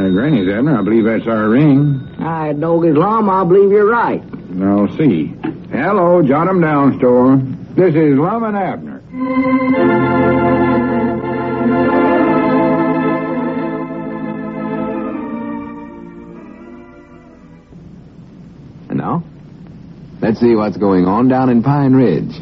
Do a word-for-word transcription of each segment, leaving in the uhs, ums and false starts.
Uh, Granny's, Abner. I believe that's our ring. I dog Islam, I believe you're right. I'll see. Hello, Jot 'em Down store. This is Lum and Abner. And now, let's see what's going on down in Pine Ridge.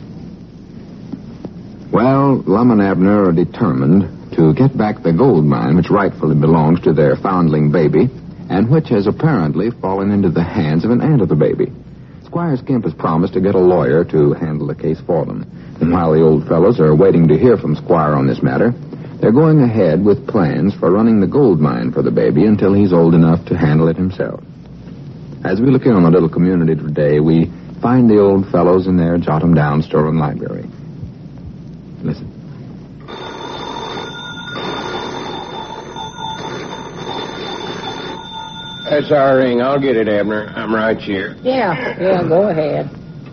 Well, Lum and Abner are determined to get back the gold mine which rightfully belongs to their foundling baby and which has apparently fallen into the hands of an aunt of the baby. Squire Skimp has promised to get a lawyer to handle the case for them. And while the old fellows are waiting to hear from Squire on this matter, they're going ahead with plans for running the gold mine for the baby until he's old enough to handle it himself. As we look in on the little community today, we find the old fellows in their Jot 'em Down store and library. Listen. That's our ring. I'll get it, Abner. I'm right here. Yeah, yeah, go ahead.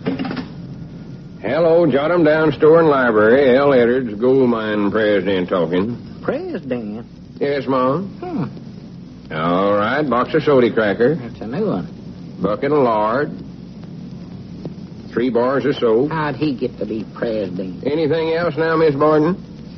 Hello, Jot 'em Down store and library. L. Edwards, gold mine president talking. President? Yes, Mom? Hmm. All right, box of soda cracker. That's a new one. Bucket of lard. Three bars of soap. How'd he get to be president? Anything else now, Miss Borden?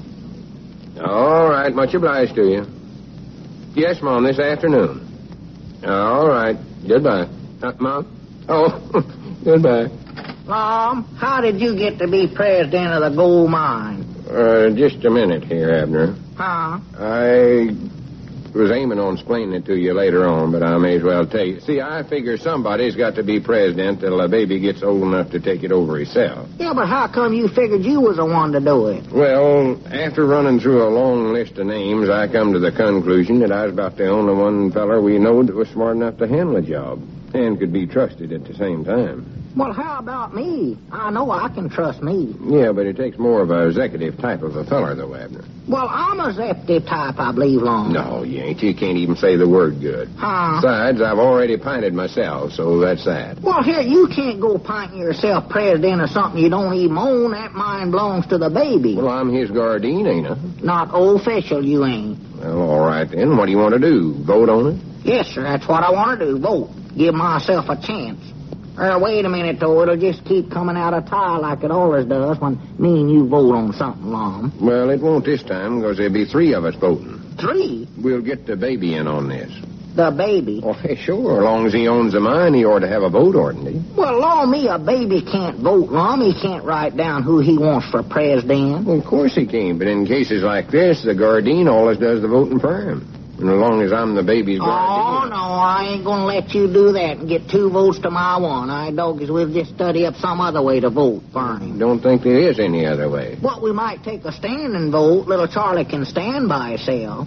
All right, much obliged to you. Yes, Mom, this afternoon. All right, goodbye. Uh, Mom? Oh, goodbye. Mom, how did you get to be president of the gold mine? Uh, just a minute here, Abner. Huh? I was aiming on explaining it to you later on, but I may as well tell you. See, I figure somebody's got to be president till a baby gets old enough to take it over himself. Yeah, but how come you figured you was the one to do it? Well, after running through a long list of names, I come to the conclusion that I was about the only one feller we know that was smart enough to handle a job and could be trusted at the same time. Well, how about me? I know I can trust me. Yeah, but it takes more of a executive type of a feller, though, Abner. Well, I'm a executive type, I believe, Long. No, you ain't. You can't even say the word good. Huh? Besides, I've already pinted myself, so that's that. Well, here, you can't go pinting yourself president of something you don't even own. That mine belongs to the baby. Well, I'm his guardian, ain't I? Not official, you ain't. Well, all right, then. What do you want to do? Vote on it? Yes, sir, that's what I want to do, vote. Give myself a chance. Er, wait a minute, though. It'll just keep coming out of tie like it always does when me and you vote on something, Lum. Well, it won't this time, because there'll be three of us voting. Three? We'll get the baby in on this. The baby? Oh, hey, sure. As long as he owns the mine, he ought to have a vote, oughtn't he? Well, law me, a baby can't vote, Lum. He can't write down who he wants for president. Well, of course he can, but in cases like this, the guardian always does the voting for him. And as long as I'm the baby's guardian... Oh, no, I ain't going to let you do that and get two votes to my one. I doggies, we'll just study up some other way to vote for him. Don't think there is any other way. Well, we might take a stand and vote. Little Charlie can stand by himself.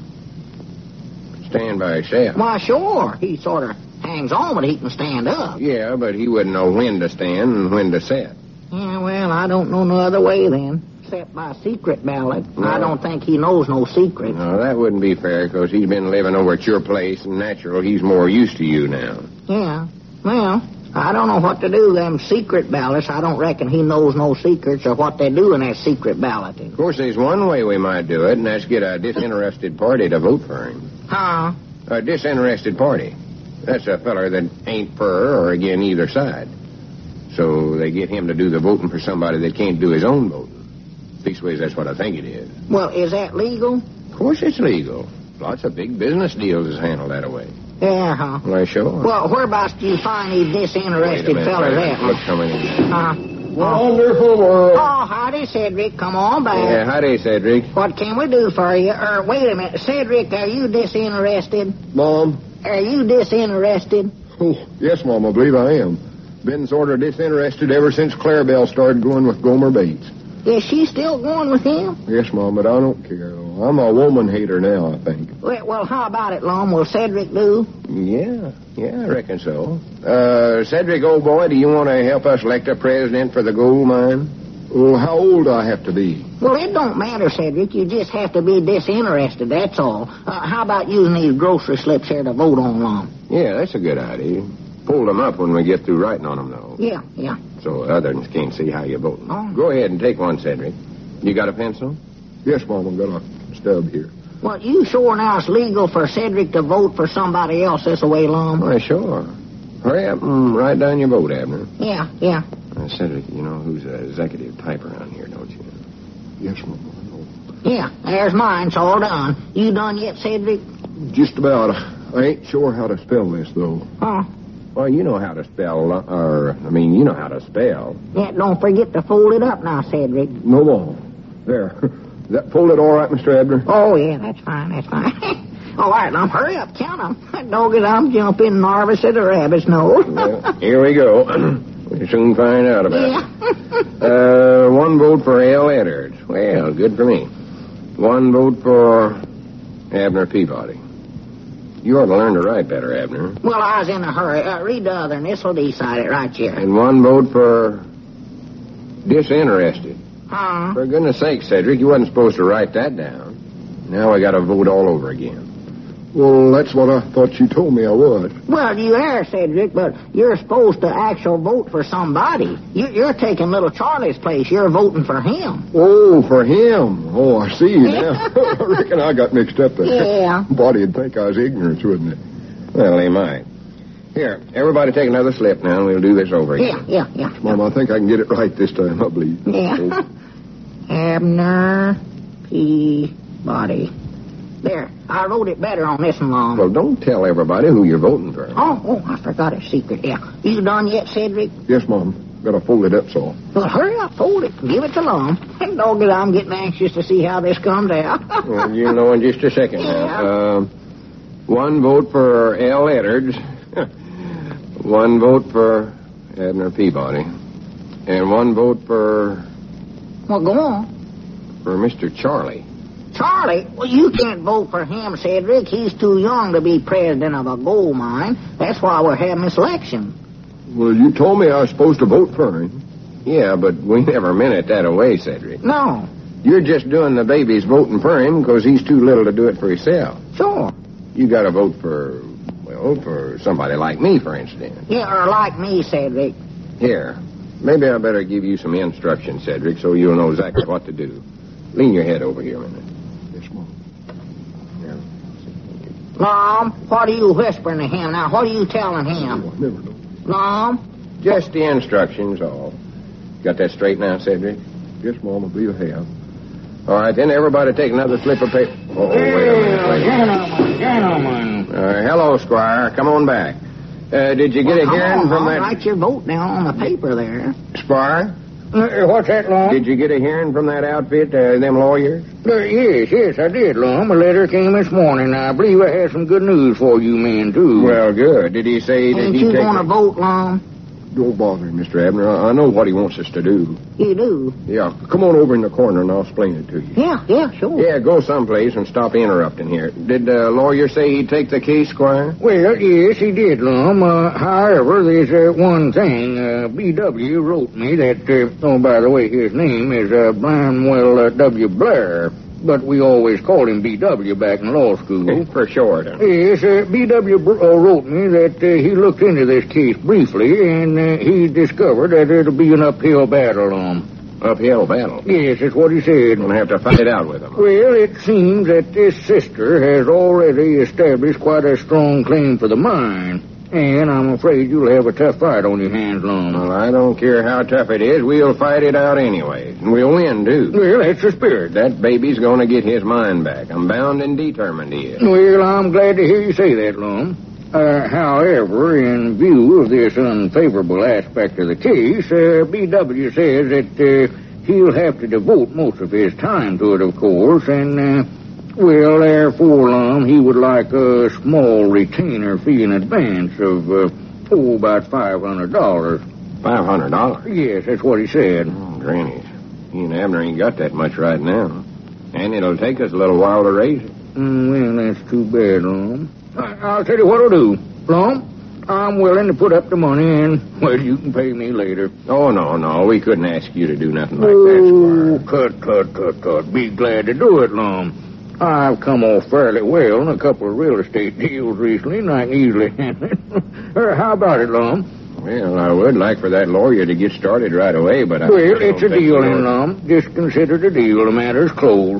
Stand by himself? Why, sure. He sort of hangs on, but he can stand up. Yeah, but he wouldn't know when to stand and when to sit. Yeah, well, I don't know no other way then. Except by secret ballot. No. I don't think he knows no secrets. No, that wouldn't be fair, because he's been living over at your place, and natural, he's more used to you now. Yeah. Well, I don't know what to do. Them secret ballots, I don't reckon he knows no secrets or what they do in that secret balloting. Of course, there's one way we might do it, and that's get a disinterested party to vote for him. Huh? A disinterested party. That's a feller that ain't for or again either side. So they get him to do the voting for somebody that can't do his own voting. Leastways, that's what I think it is. Well, is that legal? Of course it's legal. Lots of big business deals is handled that way. Yeah, huh? Well, sure. Well, whereabouts do you find these disinterested fellas at? Look coming in. Huh? Wonderful world. Oh, howdy, Cedric. Come on back. Yeah, howdy, Cedric. What can we do for you? Er, wait a minute. Cedric, are you disinterested? Mom? Are you disinterested? Oh, yes, Mom, I believe I am. Been sort of disinterested ever since Clarabelle started going with Gomer Bates. Is she still going with him? Yes, Mom, but I don't care. I'm a woman hater now, I think. Well, well how about it, Lum? Will Cedric do? Yeah, yeah, I reckon so. Uh, Cedric, old boy, do you want to help us elect a president for the gold mine? Well, how old do I have to be? Well, it don't matter, Cedric. You just have to be disinterested, that's all. Uh, how about using these grocery slips here to vote on, Lum? Yeah, that's a good idea. Pull them up when we get through writing on them, though. Yeah, yeah. So others can't see how you're voting. Oh. Go ahead and take one, Cedric. You got a pencil? Yes, Mom, I've got a stub here. Well, you sure now it's legal for Cedric to vote for somebody else this way, Lum? Why, sure. Hurry up and write down your vote, Abner. Yeah, yeah. Uh, Cedric, you know who's an executive type around here, don't you? Yes, Mama, I know. Yeah, there's mine. It's all done. You done yet, Cedric? Just about. I ain't sure how to spell this, though. Huh? Well, you know how to spell, uh, or, I mean, you know how to spell. Yeah, don't forget to fold it up now, Cedric. No more. There. Is that folded all right, Mister Abner? Oh, yeah, that's fine, that's fine. All right, now hurry up, count 'em. Dog it, I'm jumping nervous at the rabbit's nose. Well, here we go. We'll soon find out about Yeah. it. Uh, one vote for L. Edwards. Well, good for me. One vote for Abner Peabody. You ought to learn to write better, Abner. Well, I was in a hurry. Uh, read the other, and this'll decide it right here. And one vote for disinterested. Huh? For goodness sake, Cedric, you wasn't supposed to write that down. Now I got to vote all over again. Well, that's what I thought you told me I would. Well, you are, Cedric, but you're supposed to actually vote for somebody. You, you're taking little Charlie's place. You're voting for him. Oh, for him. Oh, I see you now. I reckon I got mixed up there. Yeah. Body'd think I was ignorant, wouldn't it? Well, they might. Here, everybody take another slip now, and we'll do this over Yeah, again. yeah, yeah. Mom, I think I can get it right this time, I believe. Yeah. Abner Peabody. There, I wrote it better on this one, Mom. Well, don't tell everybody who you're voting for. Oh, oh, I forgot a secret. Yeah. You done yet, Cedric? Yes, Mom. Got to fold it up so. Well, hurry up, fold it, and give it to Lum. And dog it, I'm getting anxious to see how this comes out. Well, you'll know in just a second Yeah. now. Uh, one vote for L. Edwards. One vote for Abner Peabody. And one vote for Well, go on. for Mister Charlie. Charlie? Well, you can't vote for him, Cedric. He's too young to be president of a gold mine. That's why we're having this election. Well, you told me I was supposed to vote for him. Yeah, but we never meant it that way, Cedric. No. You're just doing the baby's voting for him because he's too little to do it for himself. Sure. You got to vote for, well, for somebody like me, for instance. Yeah, or like me, Cedric. Here, maybe I better give you some instructions, Cedric, so you'll know exactly what to do. Lean your head over here a minute. Yes, Mom. Lum, what are you whispering to him now? What are you telling Oh, him? I never know. Lum? Just the instructions, all. Got that straight now, Cedric? Yes, Mom, I believe I have. All right, then everybody take another slip of paper. Oh, wait a minute. Wait a minute. Gentlemen, gentlemen. Uh, hello, Squire. Come on back. Uh, did you get Well, a come hearing on, from Lum, that... Write your vote down on the paper there. Squire? Uh, what's that, Lum? Did you get a hearing from that outfit, uh, them lawyers? Uh, yes, yes, I did, Lum. A letter came this morning. I believe I have some good news for you men, too. Well, good. Did he say that Ain't he you take... going to vote, Lum? Don't bother, Mister Abner. I, I know what he wants us to do. You do? Yeah, come on over in the corner and I'll explain it to you. Yeah, yeah, sure. Yeah, go someplace and stop interrupting here. Did the lawyer say he'd take the case, Squire? Well, yes, he did, Lum. Uh, however, there's uh, one thing. Uh, B W wrote me that, uh, oh, by the way, his name is uh, Bramwell uh, W. Blair, but we always called him B W back in law school. For short. Yes, uh, B W Br- uh, wrote me that uh, he looked into this case briefly, and uh, he discovered that it'll be an uphill battle, Lum. Uphill battle. Yes, that's what he said. Gonna have to fight it out with him. Well, it seems that this sister has already established quite a strong claim for the mine. And I'm afraid you'll have a tough fight on your hands, Lum. Well, I don't care how tough it is. We'll fight it out anyway. And we'll win, too. Well, that's the spirit. That baby's gonna get his mind back. I'm bound and determined he is. Well, I'm glad to hear you say that, Lum. Uh, however, in view of this unfavorable aspect of the case, uh, B W says that uh, he'll have to devote most of his time to it, of course, and, uh, well, therefore, Lum, he would like a small retainer fee in advance of, uh, oh, about five hundred dollars. Five hundred dollars? Yes, that's what he said. Oh, grannies. He and Abner ain't got that much right now. And it'll take us a little while to raise it. Mm, well, that's too bad, Lum. I- I'll tell you what I'll do. Lum, I'm willing to put up the money, and, well, you can pay me later. Oh, no, no. We couldn't ask you to do nothing like Oh, that, Squire. cut, cut, cut, cut. Be glad to do it, Lum. I've come off fairly well in a couple of real estate deals recently, and I can easily handle it. Uh, How about it, Lum? Well, I would like for that lawyer to get started right away, but I... Well, I don't it's a think deal, the then, lawyer- Lum. Just consider it a deal. The matter's closed.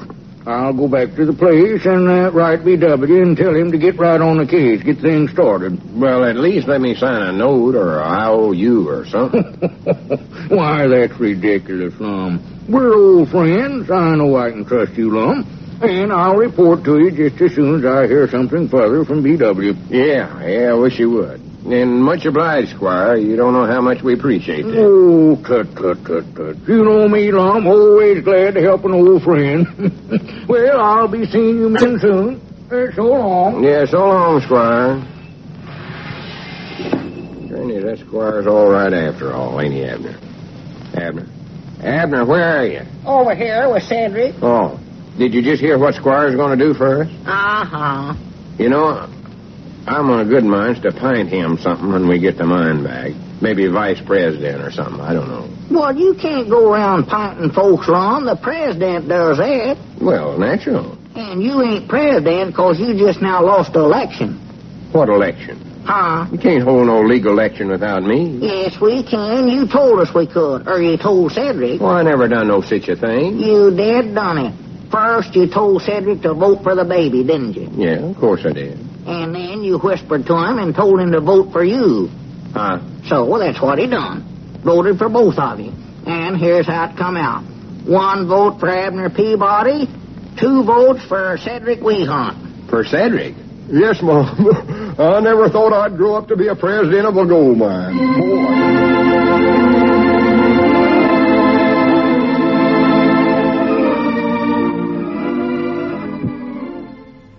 I'll go back to the place and uh, write B W and tell him to get right on the case, get things started. Well, at least let me sign a note or a I O U or something. Why, that's ridiculous, Lum. We're old friends. I know I can trust you, Lum. And I'll report to you just as soon as I hear something further from B W. Yeah, yeah, I wish you would. And much obliged, Squire. You don't know how much we appreciate that. Oh, tut, tut, tut, tut. You know me, Lum. Always glad to help an old friend. Well, I'll be seeing you men soon. Uh, so long. Yeah, so long, Squire. Granny, that Squire's all right after all, ain't he, Abner? Abner? Abner, where are you? Over here with Cedric. Oh, did you just hear what Squire's going to do for us? Uh-huh. You know, I'm on a good mind to pint him something when we get the mine back. Maybe vice president or something. I don't know. Well, you can't go around pinting folks, Lum. The president does that. Well, natural. And you ain't president because you just now lost the election. What election? Huh? You can't hold no legal election without me. Yes, we can. You told us we could. Or you told Cedric. Well, I never done no such a thing. You did done it. First, you told Cedric to vote for the baby, didn't you? Yeah, of course I did. And then you whispered to him and told him to vote for you. Huh? So that's what he done. Voted for both of you. And here's how it come out. One vote for Abner Peabody, two votes for Cedric Wehunt. For Cedric? Yes, Mom. I never thought I'd grow up to be a president of a gold mine. Boy.